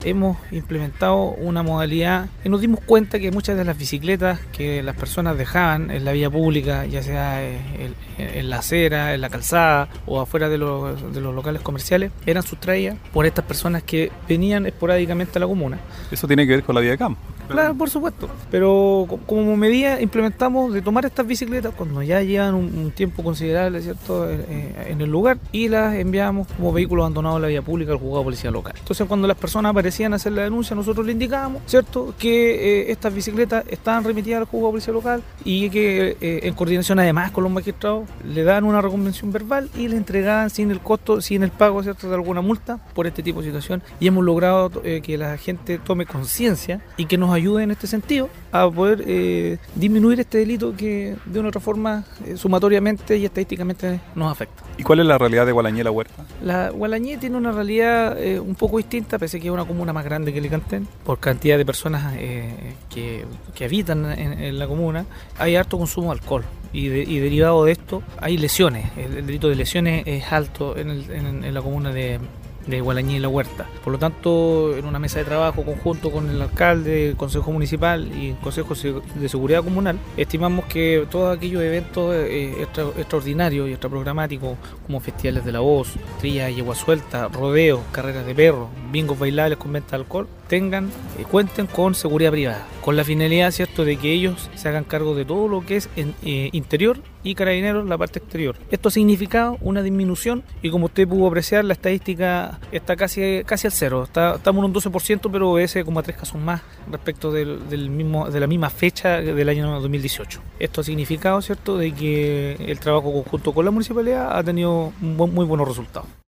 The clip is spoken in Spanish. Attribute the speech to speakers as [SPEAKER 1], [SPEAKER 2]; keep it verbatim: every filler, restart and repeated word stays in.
[SPEAKER 1] hemos implementado una modalidad y nos dimos cuenta que muchas de las bicicletas que las personas dejaban en la vía pública, ya sea en la acera, en la calzada o afuera de los, de los locales comerciales, eran sustraídas por estas personas que venían esporádicamente a la comuna.
[SPEAKER 2] Eso tiene que ver con la vía de campo.
[SPEAKER 1] Claro, por supuesto, pero como medida implementamos de tomar estas bicicletas cuando ya llevan un, un tiempo considerable, ¿cierto?, eh, en el lugar, y las enviamos como vehículos abandonados en la vía pública al juzgado de policía local. Entonces, cuando las personas aparecían a hacer la denuncia, nosotros le indicábamos, ¿cierto?, que eh, estas bicicletas estaban remitidas al juzgado de policía local y que eh, en coordinación además con los magistrados le daban una reconvención verbal y le entregaban sin el costo, sin el pago, ¿cierto?, de alguna multa por este tipo de situación, y hemos logrado eh, que la gente tome conciencia y que nos ayude en este sentido a poder eh, disminuir este delito que de una u otra forma eh, sumatoriamente y estadísticamente nos afecta.
[SPEAKER 2] ¿Y cuál es la realidad de Gualañé La Huerta?
[SPEAKER 1] La Gualañé tiene una realidad eh, un poco distinta, pese a que es una comuna más grande que Licantén, por cantidad de personas eh, que, que habitan en, en la comuna. Hay harto consumo de alcohol y, de, y derivado de esto hay lesiones. El, el delito de lesiones es alto en, el, en, en la comuna de de Gualañé y La Huerta. Por lo tanto, en una mesa de trabajo conjunto con el alcalde, el consejo municipal y el consejo de seguridad comunal, estimamos que todos aquellos eventos eh, extra, extraordinarios y extraprogramáticos como festivales de la voz, trillas de yegua suelta, rodeos, carreras de perros, bingos bailables con venta de alcohol, tengan, eh, cuenten con seguridad privada, con la finalidad, cierto, de que ellos se hagan cargo de todo lo que es en, eh, interior y carabineros la parte exterior. Esto ha significado una disminución y, como usted pudo apreciar, la estadística está casi casi al cero. Está, estamos en un doce por ciento, pero obedece como a tres casos más respecto del, del mismo, de la misma fecha del año dos mil dieciocho. Esto ha significado, cierto, de que el trabajo conjunto con la municipalidad ha tenido muy, muy buenos resultados.